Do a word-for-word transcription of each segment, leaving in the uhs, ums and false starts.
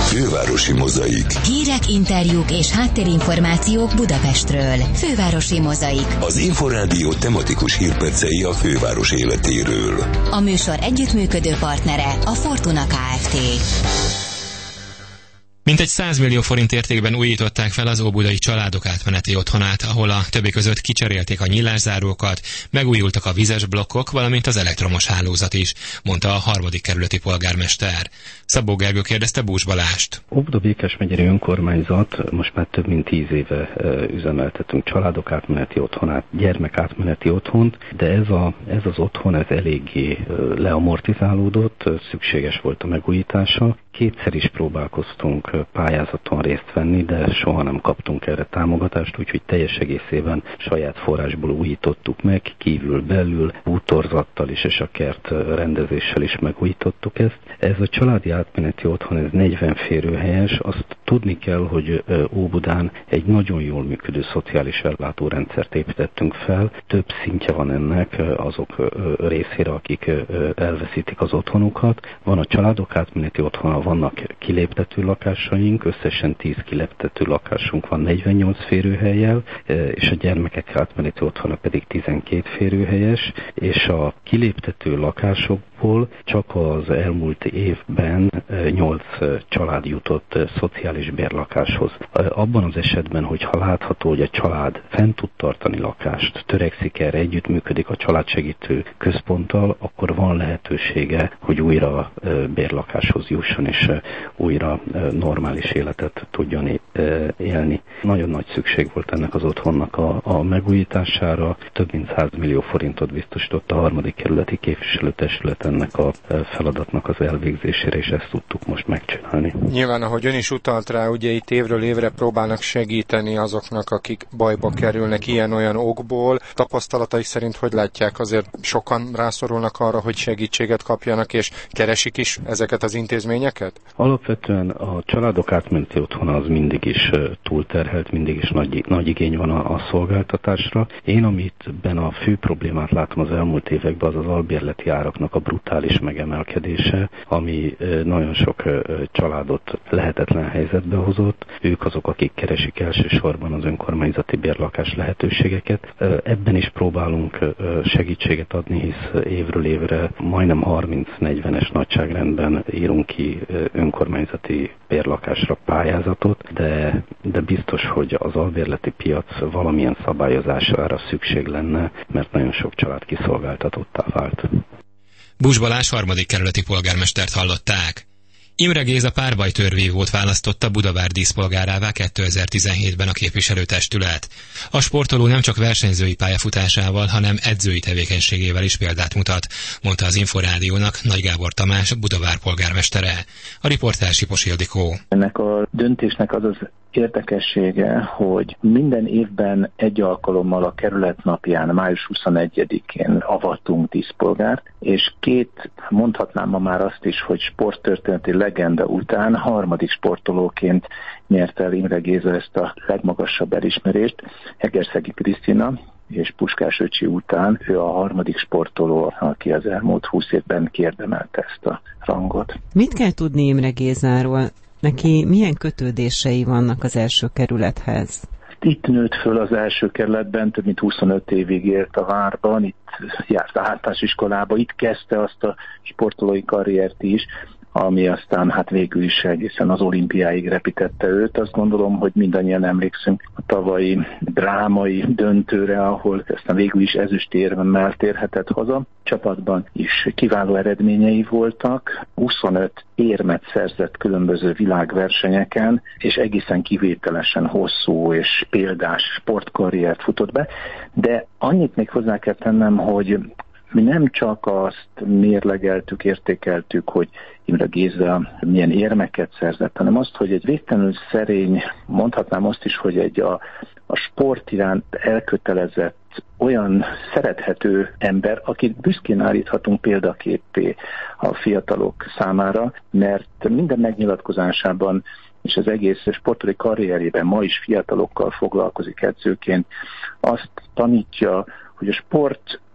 Fővárosi Mozaik. Hírek, interjúk és háttérinformációk Budapestről. Fővárosi Mozaik. Az Inforádió tematikus hírpercei a főváros életéről. A műsor együttműködő partnere a Fortuna Kft. Mintegy száz millió forint értékben újították fel az óbudai családok átmeneti otthonát, ahol a többi között kicserélték a nyílászárókat, megújultak a vizes blokkok, valamint az elektromos hálózat is, mondta a harmadik kerületi polgármester. Szabó Gergő kérdezte Bús Balást. Óbuda-Békás megyei önkormányzat most már több mint tíz éve üzemeltetünk családok átmeneti otthonát, gyermek átmeneti otthont, de ez, a, ez az otthon ez eléggé leamortizálódott, szükséges volt a megújítása. Kétszer is próbálkoztunk pályázaton részt venni, de soha nem kaptunk erre támogatást, úgyhogy teljes egészében saját forrásból újítottuk meg, kívül belül, bútorzattal is és a kert rendezéssel is megújítottuk ezt. Ez a családi átmeneti otthon, ez negyven férőhelyes, azt tudni kell, hogy Óbudán egy nagyon jól működő szociális ellátórendszert építettünk fel. Több szintje van ennek azok részére, akik elveszítik az otthonukat. Van a családok átmeneti otthona, vannak kiléptető lakásaink, összesen tíz kiléptető lakásunk van negyvennyolc férőhellyel, és a gyermekek átmeneti otthona pedig tizenkét férőhelyes, és a kiléptető lakásokból csak az elmúlt évben nyolc család jutott szociális bérlakáshoz. Abban az esetben, hogyha látható, hogy a család fent tud tartani lakást, törekszik erre, együttműködik a családsegítő központtal, akkor van lehetősége, hogy újra bérlakáshoz jusson, és újra normális életet tudjon élni. Nagyon nagy szükség volt ennek az otthonnak a, a megújítására. Több mint száz millió forintot biztosított a harmadik kerületi képviselőtestület ennek a feladatnak az elvégzésére, és ezt tudtuk most megcsinálni. Nyilván, ahogy ön is utalt rá, ugye itt évről évre próbálnak segíteni azoknak, akik bajba kerülnek ilyen-olyan okból. Tapasztalatai szerint hogy látják, azért sokan rászorulnak arra, hogy segítséget kapjanak, és keresik is ezeket az intézményeket? Alapvetően a családok átmeneti otthona az mindig is túlterhelt, mindig is nagy, nagy igény van a, a szolgáltatásra. Én, amitben a fő problémát látom az elmúlt években, az az albérleti áraknak a brutális megemelkedése, ami nagyon sok családot lehetetlen helyzetbe hozott. Ők azok, akik keresik elsősorban az önkormányzati bérlakás lehetőségeket. Ebben is próbálunk segítséget adni, hisz évről évre majdnem harminc-negyvenes nagyságrendben írunk ki önkormányzati bérlakásra pályázatot, de, de biztos, hogy az albérleti piac valamilyen szabályozására szükség lenne, mert nagyon sok család kiszolgáltatottá vált. Bús Balázs harmadik kerületi polgármestert hallották. Imre Géza párbajtörvívót választotta Budavár díszpolgárává kétezer-tizenhétben a képviselőtestület. A sportoló nem csak versenyzői pályafutásával, hanem edzői tevékenységével is példát mutat, mondta az Inforádiónak Nagy Gábor Tamás, Budavár polgármestere. A riporter Sipos Ildikó. Ennek a döntésnek az az érdekessége, hogy minden évben egy alkalommal a kerület napján, május huszonegyedikén avattunk díszpolgárt, és két, mondhatnám ma már azt is, hogy sporttörténeti legenda után harmadik sportolóként nyerte el Imre Géza ezt a legmagasabb elismerést. Egerszegi Krisztina és Puskás öcsi után ő a harmadik sportoló, aki az elmúlt húsz évben kiérdemelte ezt a rangot. Mit kell tudni Imre Gézáról? Neki milyen kötődései vannak az első kerülethez? Itt nőtt föl az első kerületben, több mint huszonöt évig élt a várban, itt járt a általános iskolába, itt kezdte azt a sportolói karriert is, ami aztán hát végül is egészen az olimpiáig repítette őt. Azt gondolom, hogy mindannyian emlékszünk a tavalyi drámai döntőre, ahol aztán végül is ezüstéremmel térhetett haza. Csapatban is kiváló eredményei voltak, huszonöt érmet szerzett különböző világversenyeken, és egészen kivételesen hosszú és példás sportkarriert futott be, de annyit még hozzá kell tennem, hogy mi nem csak azt mérlegeltük, értékeltük, hogy Imre Géza milyen érmeket szerzett, hanem azt, hogy egy végtelenül szerény, mondhatnám azt is, hogy egy a, a sport iránt elkötelezett, olyan szerethető ember, akit büszkén állíthatunk példaképpé a fiatalok számára, mert minden megnyilatkozásában és az egész sportolói karrierében ma is fiatalokkal foglalkozik edzőként, azt tanítja, hogy a sport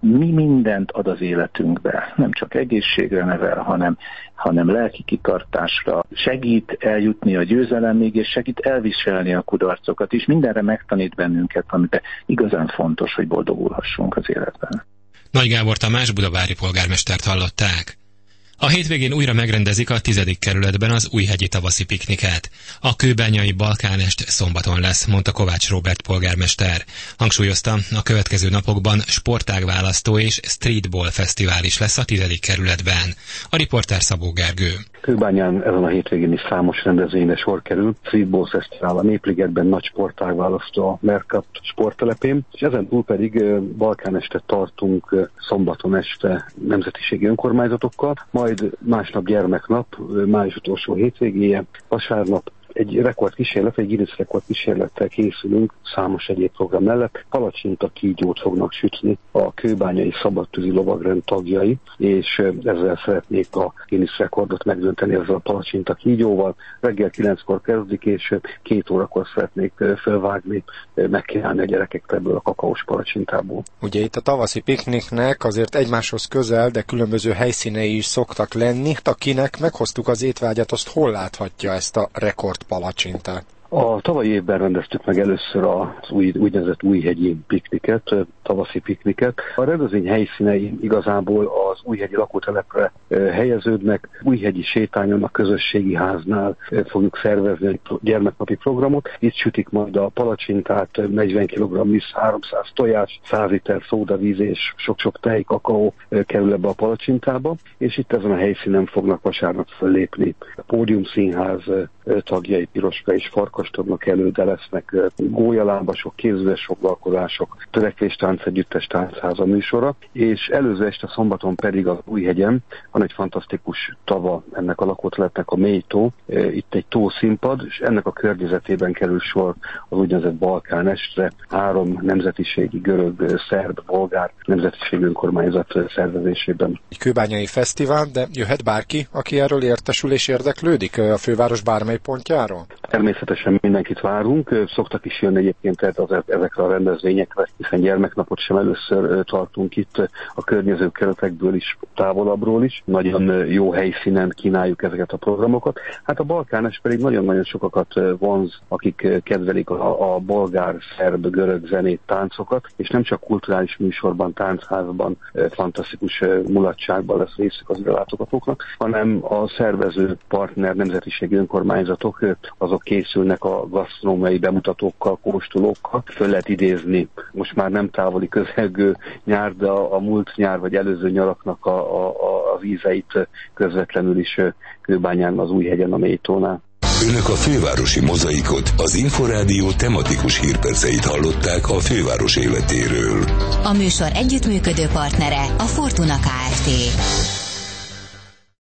mi mindent ad az életünkbe. Nem csak egészségre nevel, hanem, hanem lelki kitartásra. Segít eljutni a győzelemig, és segít elviselni a kudarcokat is. Mindenre megtanít bennünket, amiben igazán fontos, hogy boldogulhassunk az életben. Nagy Gábor Tamás budavári polgármestert hallották. A hétvégén újra megrendezik a tizedik kerületben az újhegyi tavaszi pikniket. A kőbányai Balkánest szombaton lesz, mondta Kovács Róbert polgármester. Hangsúlyozta, a következő napokban sportágválasztó és streetball fesztivál is lesz a tizedik kerületben. A riporter Szabó Gergő. Kőbányán ezen a hétvégén is számos rendezvényre sor kerül. Streetball fesztivál a Népligetben, nagy sportágválasztó a Mercat sporttelepén, és ezen túl pedig Balkánestet tartunk szombaton este nemzetiségi önkormányzatokkal, majd másnap gyermeknap, május utolsó hétvégéje, vasárnap egy rekordkísérlet, egy Guinness rekordkísérlettel készülünk számos egyéb program mellett. Palacsinta kígyót fognak sütni a kőbányai szabadtűzi lovagrend tagjai, és ezzel szeretnék a Guinness rekordot megdönteni ezzel a palacsinta kígyóval. Reggel kilenckor kezdik, és két órakor szeretnék felvágni, megkínálni a gyerekekkel ebből a kakaós palacsintából. Ugye itt a tavaszi pikniknek azért egymáshoz közel, de különböző helyszínei is szoktak lenni. Akinek meghoztuk az étvágyat, azt hol láthatja ezt a rekord palacsintát? A tavalyi évben rendeztük meg először az új, úgynevezett újhegyi pikniket, tavaszi pikniket. A rendezvény helyszínei igazából az újhegyi lakótelepre helyeződnek. Újhegyi sétányon a közösségi háznál fogjuk szervezni egy gyermeknapi programot. Itt sütik majd a palacsintát, negyven kilogramm lisz, háromszáz tojás, száz liter szódavíz és sok-sok tej, kakaó kerül ebbe a palacsintába, és itt ezen a helyszínen fognak vasárnap fellépni a Pódiumszínház tagjai, Piroska és Farkas tudnak elő, de lesznek gólyalábasok, kézügyes foglalkozások, törekvéstánc együttes táncháza műsora, és előző este szombaton pedig az Újhegyen van egy fantasztikus tava ennek a lakótelepnek, a Mélytó, itt egy tószínpad, és ennek a környezetében kerül sor az úgynevezett Balkánestre, három nemzetiségi, görög, szerb, bolgár nemzetiségi önkormányzat szervezésében. Egy kőbányai fesztivál, de jöhet bárki, aki erről értesül és érdeklődik a főváros bármely pontjáról? Természetesen mindenkit várunk, szoktak is jönni egyébként ezekre a rendezvényekre, hiszen gyermeknapot sem először tartunk itt, a környező kerületekből is, távolabbról is. Nagyon jó helyszínen kínáljuk ezeket a programokat. Hát a Balkánes pedig nagyon-nagyon sokakat vonz, akik kedvelik a, a bolgár, szerb, görög zenét, táncokat, és nem csak kulturális műsorban, táncházban, fantasztikus mulatságban lesz részük az látogatóknak, hanem a szervező partner nemzetiségi önkormányzatok, azok készülnek a gasztronómiai bemutatókkal, kóstolókkal. Föl lehet idézni most már nem távoli közelgő nyár, de a, a múlt nyár vagy előző nyaraknak a, a, a, az ízeit közvetlenül is Kőbányán, az Újhegyen, a Mélytónál. Önök a fővárosi mozaikot, az Inforádió tematikus hírperceit hallották a főváros életéről. A műsor együttműködő partnere a Fortuna Kft.